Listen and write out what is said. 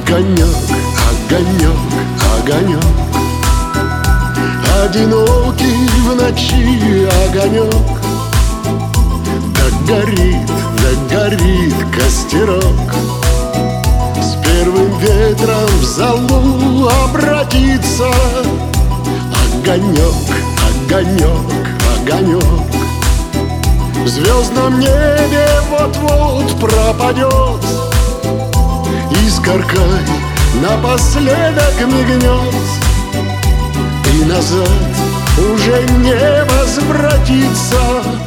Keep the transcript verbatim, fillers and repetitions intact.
Огонек, огонек, огонек, одинокий в ночи огонек. Да горит, да горит костерок, с первым ветром в золу обратится. Огонек, огонек, огонек, в звездном небе вот-вот пропадет. Искоркой напоследок мигнет, и назад уже не возвратится.